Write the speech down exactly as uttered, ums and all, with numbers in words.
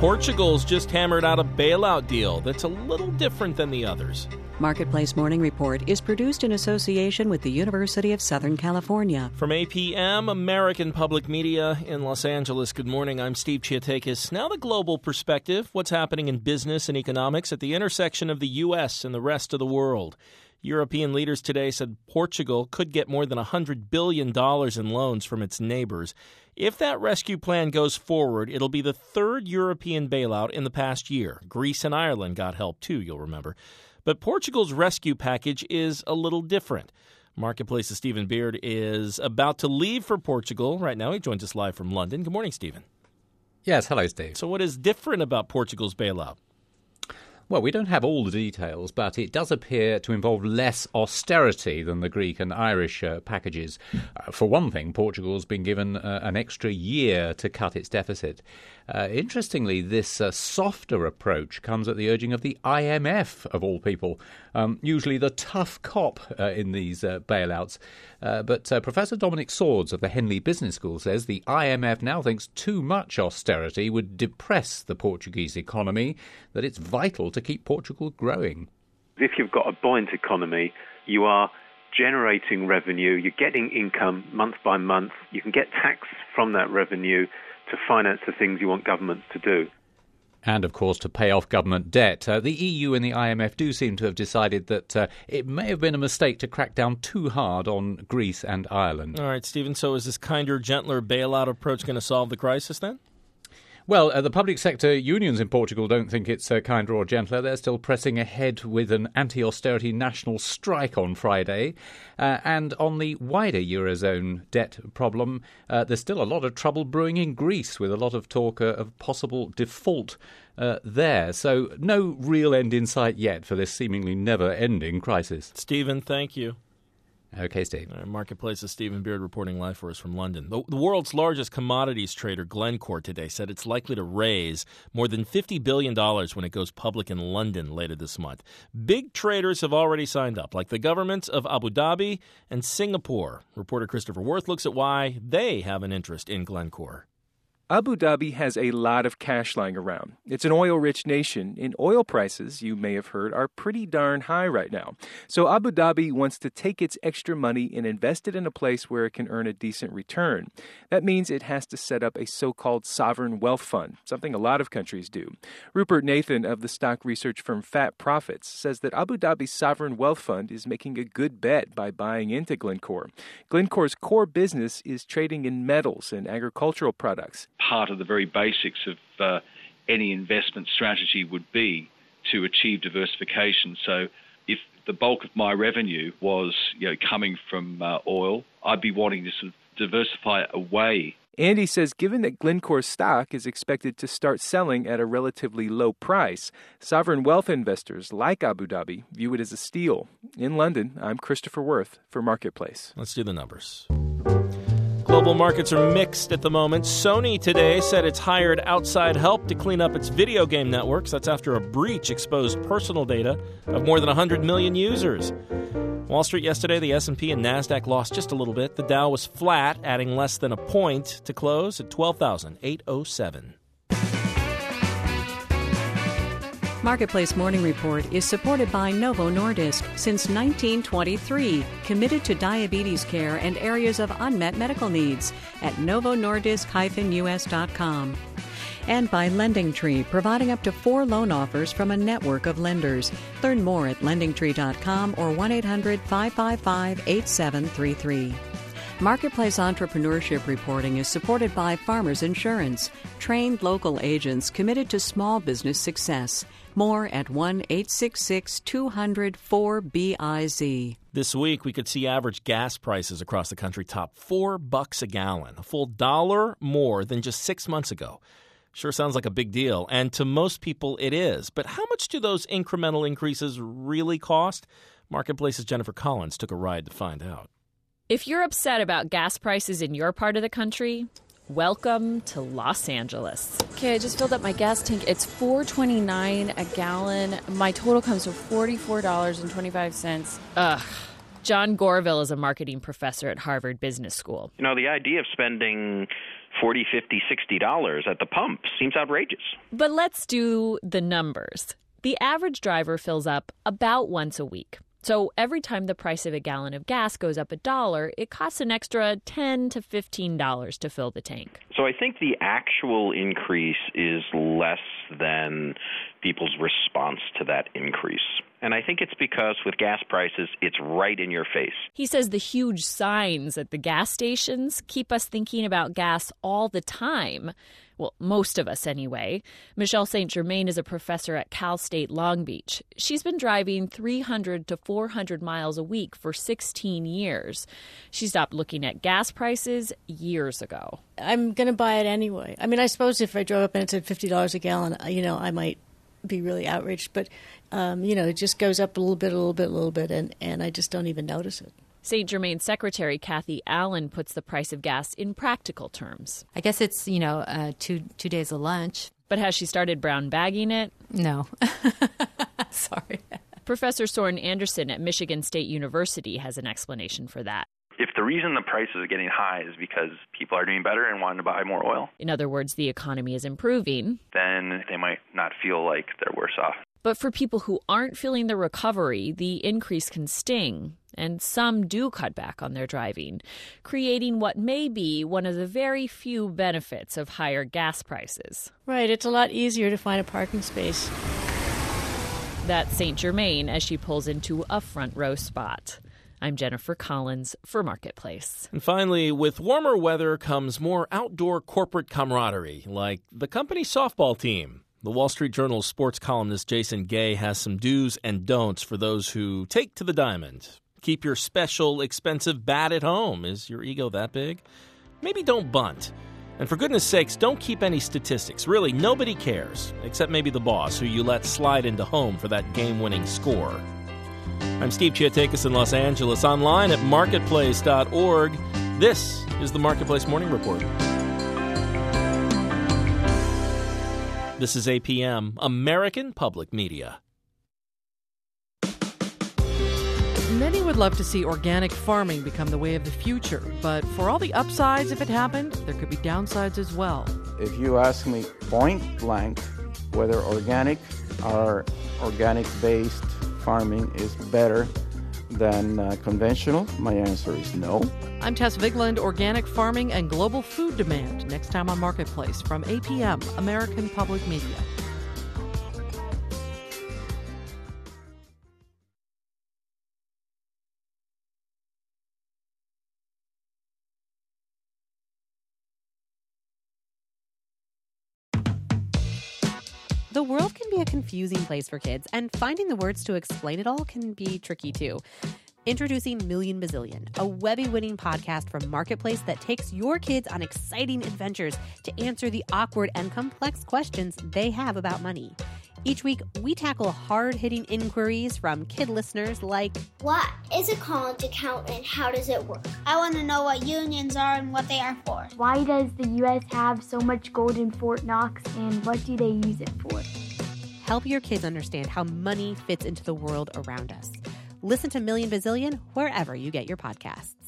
Portugal's just hammered out a bailout deal that's a little different than the others. Marketplace Morning Report is produced in association with the University of Southern California. From A P M, American Public Media in Los Angeles, good morning. I'm Steve Chiatakis. Now the global perspective, what's happening in business and economics at the intersection of the U S and the rest of the world. European leaders today said Portugal could get more than one hundred billion dollars in loans from its neighbors. If that rescue plan goes forward, it'll be the third European bailout in the past year. Greece and Ireland got help too, you'll remember. But Portugal's rescue package is a little different. Marketplace's Stephen Beard is about to leave for Portugal right now. He joins us live from London. Good morning, Stephen. Yes, hello, Steve. So what is different about Portugal's bailout? Well, we don't have all the details, but it does appear to involve less austerity than the Greek and Irish uh, packages. Uh, for one thing, Portugal's been given uh, an extra year to cut its deficit. Uh, interestingly, this uh, softer approach comes at the urging of the I M F, of all people, um, usually the tough cop uh, in these uh, bailouts. Uh, but uh, Professor Dominic Swords of the Henley Business School says the I M F now thinks too much austerity would depress the Portuguese economy, that it's vital to keep Portugal growing. If you've got a buoyant economy, you are generating revenue, you're getting income month by month, you can get tax from that revenue to finance the things you want governments to do. And, of course, to pay off government debt. Uh, the E U and the I M F do seem to have decided that uh, it may have been a mistake to crack down too hard on Greece and Ireland. All right, Stephen, so is this kinder, gentler bailout approach going to solve the crisis then? Well, uh, the public sector unions in Portugal don't think it's uh, kinder or gentler. They're still pressing ahead with an anti-austerity national strike on Friday. Uh, and on the wider Eurozone debt problem, uh, there's still a lot of trouble brewing in Greece, with a lot of talk uh, of possible default uh, there. So no real end in sight yet for this seemingly never-ending crisis. Stephen, thank you. Okay, Steve. Right, Marketplace's Stephen Beard reporting live for us from London. The, the world's largest commodities trader, Glencore, today said it's likely to raise more than fifty billion dollars when it goes public in London later this month. Big traders have already signed up, like the governments of Abu Dhabi and Singapore. Reporter Christopher Worth looks at why they have an interest in Glencore. Abu Dhabi has a lot of cash lying around. It's an oil-rich nation, and oil prices, you may have heard, are pretty darn high right now. So Abu Dhabi wants to take its extra money and invest it in a place where it can earn a decent return. That means it has to set up a so-called sovereign wealth fund, something a lot of countries do. Rupert Nathan of the stock research firm Fat Profits says that Abu Dhabi's sovereign wealth fund is making a good bet by buying into Glencore. Glencore's core business is trading in metals and agricultural products. Part of the very basics of uh, any investment strategy would be to achieve diversification. So if the bulk of my revenue was, you know, coming from uh, oil, I'd be wanting to sort of diversify away. Andy says given that Glencore's stock is expected to start selling at a relatively low price, sovereign wealth investors like Abu Dhabi view it as a steal. In London, I'm Christopher Worth for Marketplace. Let's do the numbers. Global markets are mixed at the moment. Sony today said it's hired outside help to clean up its video game networks. That's after a breach exposed personal data of more than one hundred million users. Wall Street yesterday, the S and P and NASDAQ lost just a little bit. The Dow was flat, adding less than a point to close at twelve thousand eight hundred seven. Marketplace Morning Report is supported by Novo Nordisk since nineteen twenty-three, committed to diabetes care and areas of unmet medical needs at novo nordisk dash u s dot com. And by LendingTree, providing up to four loan offers from a network of lenders. Learn more at lending tree dot com or one eight hundred five five five eight seven three three. Marketplace Entrepreneurship Reporting is supported by Farmers Insurance, trained local agents committed to small business success. More at one eight six six two hundred four B I Z. This week, we could see average gas prices across the country top four bucks a gallon, a full dollar more than just six months ago. Sure sounds like a big deal, and to most people it is. But how much do those incremental increases really cost? Marketplace's Jennifer Collins took a ride to find out. If you're upset about gas prices in your part of the country, welcome to Los Angeles. Okay, I just filled up my gas tank. It's four twenty-nine a gallon. My total comes to forty-four dollars and twenty-five cents. Ugh. John Gorville is a marketing professor at Harvard Business School. You know, the idea of spending forty, fifty, sixty dollars at the pump seems outrageous. But let's do the numbers. The average driver fills up about once a week. So every time the price of a gallon of gas goes up a dollar, it costs an extra ten to fifteen dollars to fill the tank. So I think the actual increase is less than people's response to that increase. And I think it's because with gas prices, it's right in your face. He says the huge signs at the gas stations keep us thinking about gas all the time. Well, most of us anyway. Michelle Saint Germain is a professor at Cal State Long Beach. She's been driving three hundred to four hundred miles a week for sixteen years. She stopped looking at gas prices years ago. I'm going to buy it anyway. I mean, I suppose if I drove up and it said fifty dollars a gallon, you know, I might be really outraged. But, um, you know, it just goes up a little bit, a little bit, a little bit, and, and I just don't even notice it. Saint Germain's secretary, Kathy Allen, puts the price of gas in practical terms. I guess it's, you know, uh, two two days of lunch. But has she started brown bagging it? No. Sorry. Professor Soren Anderson at Michigan State University has an explanation for that. If the reason the prices are getting high is because people are doing better and wanting to buy more oil, in other words, the economy is improving, then they might not feel like they're worse off. But for people who aren't feeling the recovery, the increase can sting. And some do cut back on their driving, creating what may be one of the very few benefits of higher gas prices. Right, it's a lot easier to find a parking space. That's Saint Germain as she pulls into a front row spot. I'm Jennifer Collins for Marketplace. And finally, with warmer weather comes more outdoor corporate camaraderie, like the company softball team. The Wall Street Journal sports columnist Jason Gay has some do's and don'ts for those who take to the diamond. Keep your special, expensive bat at home. Is your ego that big? Maybe don't bunt. And for goodness sakes, don't keep any statistics. Really, nobody cares, except maybe the boss, who you let slide into home for that game-winning score. I'm Steve Chiatakis in Los Angeles, online at marketplace dot org. This is the Marketplace Morning Report. This is A P M, American Public Media. Many would love to see organic farming become the way of the future, but for all the upsides if it happened, there could be downsides as well. If you ask me point blank whether organic or organic-based farming is better than uh, conventional, my answer is no. I'm Tess Vigland, Organic Farming and Global Food Demand, next time on Marketplace from A P M, American Public Media. The world can be a confusing place for kids, and finding the words to explain it all can be tricky too. Introducing Million Bazillion, a Webby-winning podcast from Marketplace that takes your kids on exciting adventures to answer the awkward and complex questions they have about money. Each week, we tackle hard-hitting inquiries from kid listeners like, what is a college account and how does it work? I want to know what unions are and what they are for. Why does the U S have so much gold in Fort Knox and what do they use it for? Help your kids understand how money fits into the world around us. Listen to Million Bazillion wherever you get your podcasts.